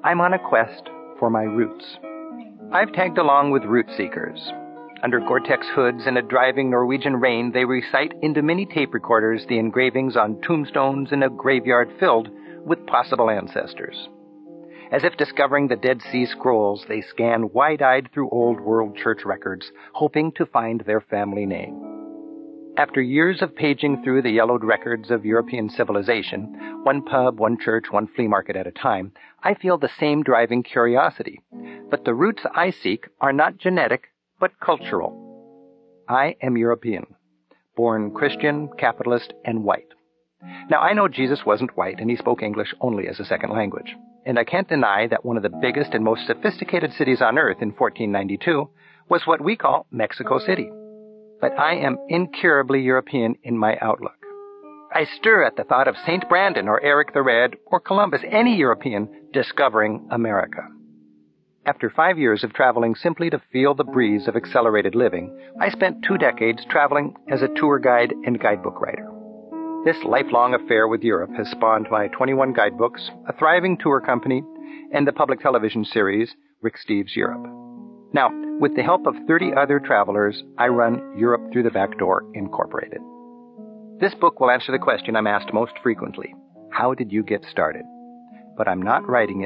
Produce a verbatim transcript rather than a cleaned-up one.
I'm on a quest for my roots. I've tagged along with root seekers. Under Gore-Tex hoods and a driving Norwegian rain, they recite into mini tape recorders the engravings on tombstones in a graveyard filled with possible ancestors. As if discovering the Dead Sea Scrolls, they scan wide-eyed through old world church records, hoping to find their family name. After years of paging through the yellowed records of European civilization, one pub, one church, one flea market at a time, I feel the same driving curiosity. But the roots I seek are not genetic, but cultural. I am European, born Christian, capitalist, and white. Now, I know Jesus wasn't white, and he spoke English only as a second language. And I can't deny that one of the biggest and most sophisticated cities on earth in fourteen ninety-two was what we call Mexico City. But I am incurably European in my outlook. I stir at the thought of Saint Brandon or Eric the Red or Columbus, any European discovering America. After five years of traveling simply to feel the breeze of accelerated living, I spent two decades traveling as a tour guide and guidebook writer. This lifelong affair with Europe has spawned my twenty-one guidebooks, a thriving tour company, and the public television series, Rick Steves' Europe. Now, with the help of thirty other travelers, I run Europe Through the Back Door, Incorporated. This book will answer the question I'm asked most frequently. How did you get started? But I'm not writing it